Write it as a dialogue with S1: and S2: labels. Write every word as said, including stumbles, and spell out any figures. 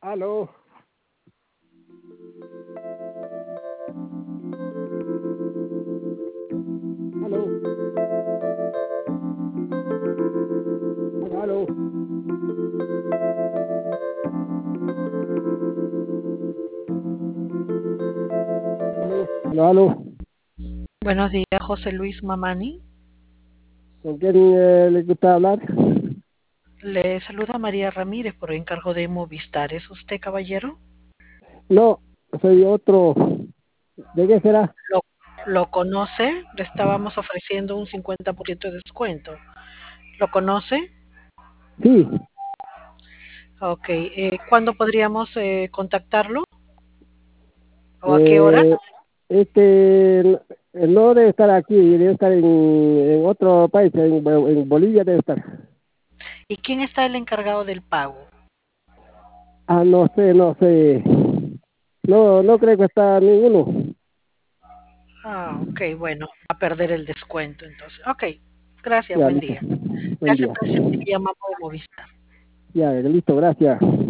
S1: Aló. Aló. Aló. Aló. Aló. Aló.
S2: Buenos días, José Luis Mamani.
S1: ¿Con quién eh, le gusta hablar?
S2: Le saluda María Ramírez por encargo de Movistar. ¿Es usted, caballero?
S1: No, soy otro. ¿De qué será?
S2: ¿Lo, lo conoce? Le estábamos ofreciendo un cincuenta por ciento de descuento. ¿Lo conoce?
S1: Sí.
S2: Ok. Eh, ¿cuándo podríamos eh, contactarlo? ¿O a qué hora?
S1: Eh, este eh, no debe estar aquí, debe estar en, en otro país, en, en Bolivia debe estar.
S2: ¿Y quién está el encargado del pago?
S1: Ah, no sé, no sé. No, no creo que está ninguno.
S2: Ah, ok, bueno, a perder el descuento entonces. Ok, gracias,
S1: Ya,
S2: buen
S1: listo.
S2: día.
S1: Buen
S2: Ya se
S1: día.
S2: presente, llamamos de Movistar.
S1: Ya, listo, gracias.